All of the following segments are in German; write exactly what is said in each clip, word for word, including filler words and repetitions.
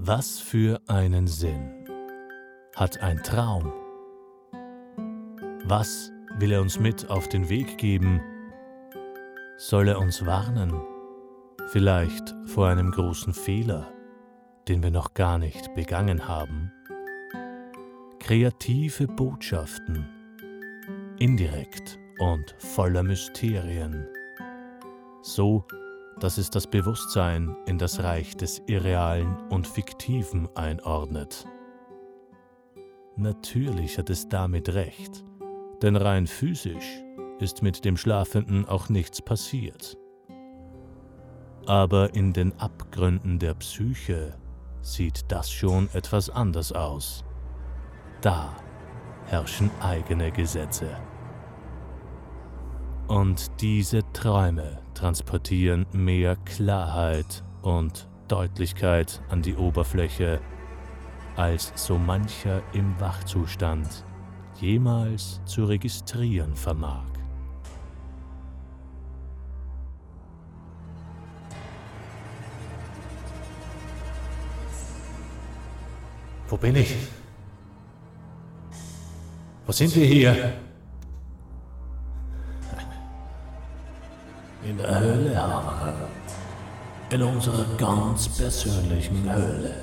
Was für einen Sinn hat ein Traum? Was will er uns mit auf den Weg geben? Soll er uns warnen, vielleicht vor einem großen Fehler, den wir noch gar nicht begangen haben? Kreative Botschaften, indirekt und voller Mysterien, so dass es das Bewusstsein in das Reich des Irrealen und Fiktiven einordnet. Natürlich hat es damit recht, denn rein physisch ist mit dem Schlafenden auch nichts passiert. Aber in den Abgründen der Psyche sieht das schon etwas anders aus. Da herrschen eigene Gesetze. Und diese Träume transportieren mehr Klarheit und Deutlichkeit an die Oberfläche, als so mancher im Wachzustand jemals zu registrieren vermag. Wo bin ich? Wo sind wir hier? In der Höhle, Haverer. In unserer ganz persönlichen Höhle.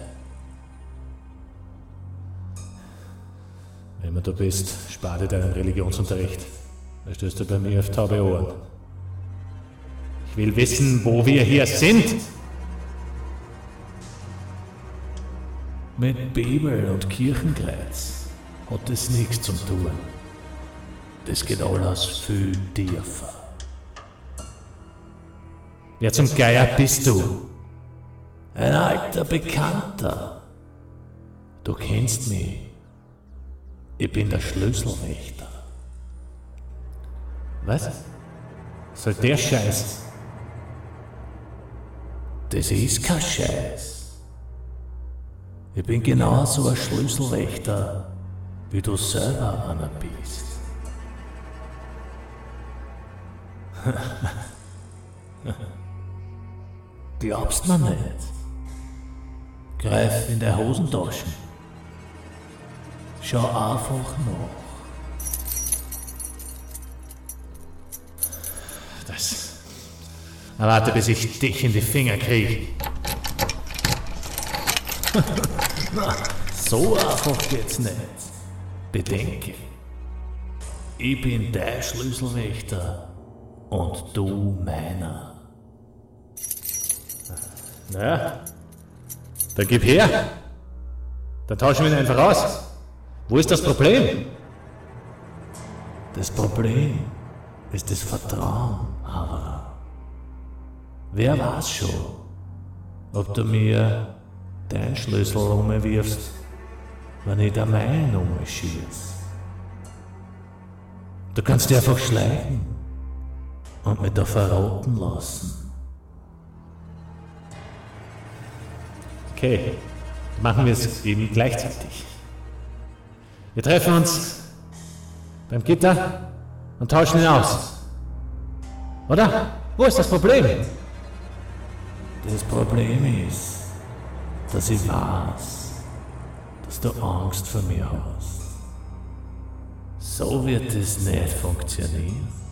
Wenn du bist, spar dir deinen Religionsunterricht. Da stößt du bei mir auf taube Ohren. Ich will wissen, wo wir hier sind. Mit Bibel und Kirchenkreuz hat es nichts zu tun. Das geht alles viel tiefer. Wer zum Geier bist du? Ein alter Bekannter. Du kennst mich. Ich bin der Schlüsselwächter. Was? Soll der Scheiß? Das ist kein Scheiß. Ich bin genauso ein Schlüsselwächter, wie du selber einer bist. Glaubst mir nicht? Greif in der Hosentaschen. Schau einfach nach. Das. Warte, bis ich dich in die Finger kriege. Na, so einfach geht's nicht. Bedenke, ich bin dein Schlüsselwächter und du meiner. Naja, dann gib her. Dann tauschen wir ihn einfach aus. Wo ist das Problem? Das Problem ist das Vertrauen, aber wer weiß schon, ob du mir deinen Schlüssel umwirfst, wenn ich da meinen umschieß. Du kannst dich einfach schleichen und mich da verraten lassen. Okay, machen wir es eben gleichzeitig. Wir treffen uns beim Gitter und tauschen ihn aus. Oder? Wo ist das Problem? Das Problem ist, dass ich weiß, dass du Angst vor mir hast. So wird es nicht funktionieren.